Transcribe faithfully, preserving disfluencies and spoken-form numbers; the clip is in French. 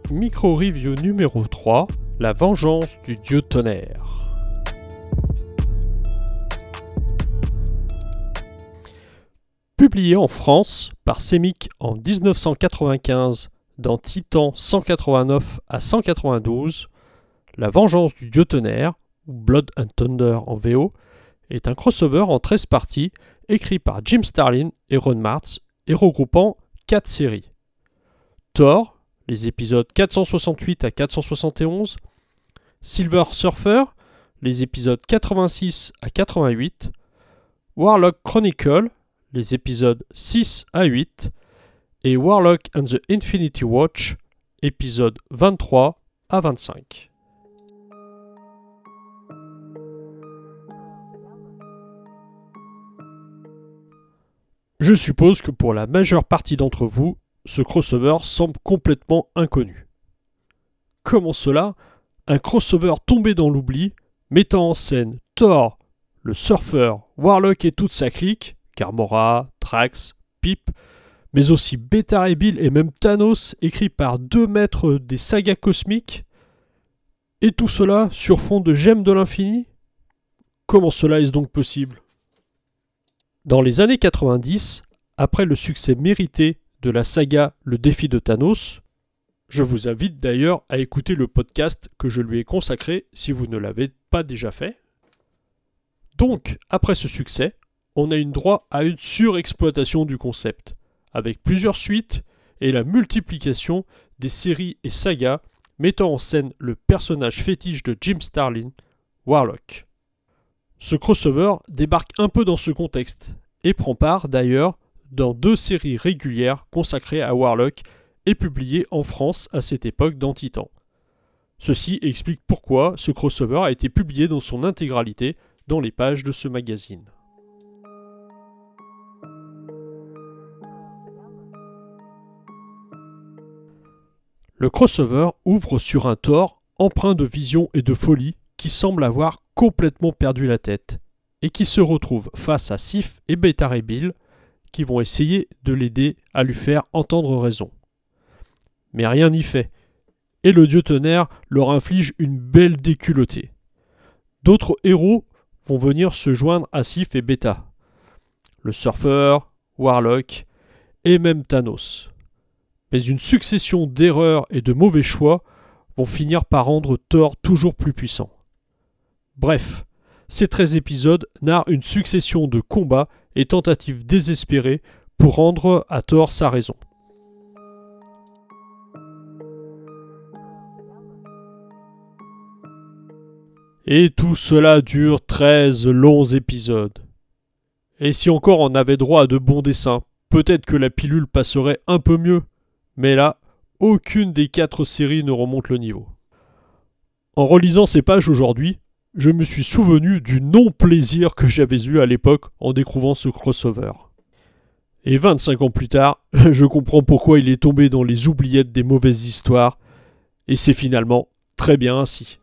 Micro-review numéro trois, La vengeance du dieu tonnerre. Publié en France par Semic en dix-neuf cent quatre-vingt-quinze dans Titan cent quatre-vingt-neuf à cent quatre-vingt-douze, La vengeance du dieu tonnerre, ou Blood and Thunder en V O, est un crossover en treize parties écrit par Jim Starlin et Ron Martz et regroupant quatre séries. Thor, les épisodes quatre cent soixante-huit à quatre cent soixante et onze, Silver Surfer, les épisodes quatre-vingt-six à quatre-vingt-huit, Warlock Chronicle, les épisodes six à huit, et Warlock and the Infinity Watch, épisodes vingt-trois à vingt-cinq. Je suppose que pour la majeure partie d'entre vous, ce crossover semble complètement inconnu. Comment cela ? Un crossover tombé dans l'oubli, mettant en scène Thor, le surfeur, Warlock et toute sa clique, Gamora, Drax, Pip, mais aussi Beta Ray Bill et même Thanos, écrit par deux maîtres des sagas cosmiques. Et tout cela sur fond de gemmes de l'infini ? Comment cela est-ce donc possible ? Dans les années quatre-vingt-dix, après le succès mérité de la saga Le défi de Thanos, je vous invite d'ailleurs à écouter le podcast que je lui ai consacré si vous ne l'avez pas déjà fait. Donc, après ce succès, on a eu droit à une surexploitation du concept, avec plusieurs suites et la multiplication des séries et sagas mettant en scène le personnage fétiche de Jim Starlin, Warlock. Ce crossover débarque un peu dans ce contexte et prend part d'ailleurs dans deux séries régulières consacrées à Warlock et publiées en France à cette époque dans Titan. Ceci explique pourquoi ce crossover a été publié dans son intégralité dans les pages de ce magazine. Le crossover ouvre sur un Thor empreint de vision et de folie qui semble avoir complètement perdu la tête et qui se retrouve face à Sif et Beta Ray Bill qui vont essayer de l'aider à lui faire entendre raison. Mais rien n'y fait, et le dieu tonnerre leur inflige une belle déculottée. D'autres héros vont venir se joindre à Sif et Beta. Le surfeur, Warlock et même Thanos. Mais une succession d'erreurs et de mauvais choix vont finir par rendre Thor toujours plus puissant. Bref, ces treize épisodes narrent une succession de combats et tentatives désespérées pour rendre à Thor sa raison. Et tout cela dure treize longs épisodes. Et si encore on avait droit à de bons dessins, peut-être que la pilule passerait un peu mieux. Mais là, aucune des quatre séries ne remonte le niveau. En relisant ces pages aujourd'hui, je me suis souvenu du non-plaisir que j'avais eu à l'époque en découvrant ce crossover. Et vingt-cinq ans plus tard, je comprends pourquoi il est tombé dans les oubliettes des mauvaises histoires, et c'est finalement très bien ainsi.